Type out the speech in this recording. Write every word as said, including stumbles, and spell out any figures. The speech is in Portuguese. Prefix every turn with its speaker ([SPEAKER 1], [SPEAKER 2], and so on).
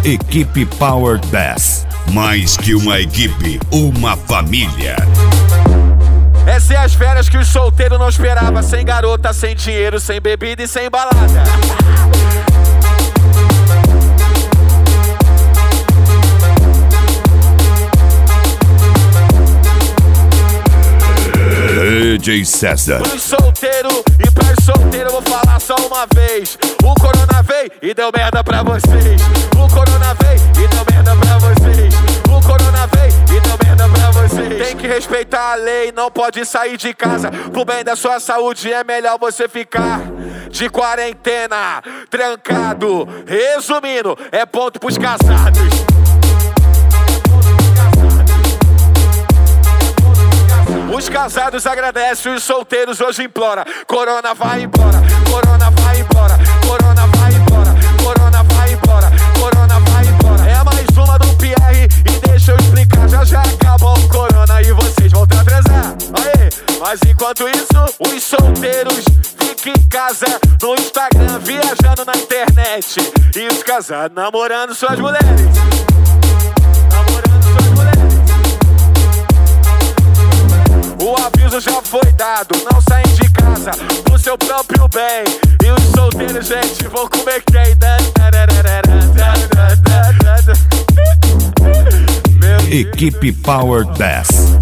[SPEAKER 1] Equipe Power dez. Mais que uma equipe, uma família.
[SPEAKER 2] Essas são as férias que o solteiro não esperava. Sem garota, sem dinheiro, sem bebida e sem balada.
[SPEAKER 1] D J César.
[SPEAKER 2] Pros solteiros e pras solteiras eu vou falar só uma vez. O corona veio e deu merda pra vocês. O corona veio e deu merda pra vocês. O corona veio e deu merda pra vocês. Tem que respeitar a lei, não pode sair de casa. Pro bem da sua saúde é melhor você ficar de quarentena, trancado. Resumindo, é ponto pros casados. Os casados agradecem, os solteiros hoje implora. Corona vai embora, corona vai embora, corona vai embora, corona vai embora, corona vai embora. É mais uma do Pierre e deixa eu explicar. Já já acabou o corona e vocês vão transar. Aê, mas enquanto isso, os solteiros ficam em casa, no Instagram, viajando na internet. E os casados namorando suas mulheres. Namorando suas mulheres. O aviso já foi dado, não saem de casa pro seu próprio bem. E os solteiros, gente, vão comer quem?
[SPEAKER 1] Equipe Power dez.